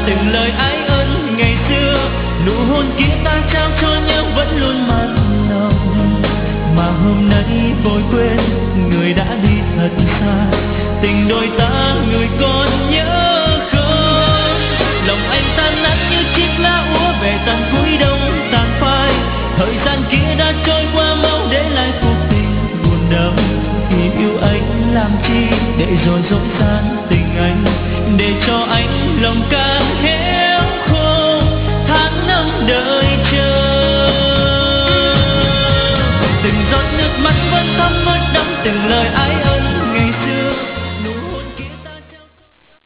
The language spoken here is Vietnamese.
từng lời ái ân ngày xưa, nụ hôn kia ta trao cho nhau vẫn luôn mặn nồng. Mà hôm nay vội quên người đã đi thật xa, tình đôi ta người còn nhớ không? Lòng anh tan nát như chiếc lá úa về tận cuối đông tàn phai. Thời gian kia đã trôi qua mau để lại cuộc tình buồn đau. Khi yêu anh làm chi để rồi dối gian tình anh, để cho anh lòng càng hết.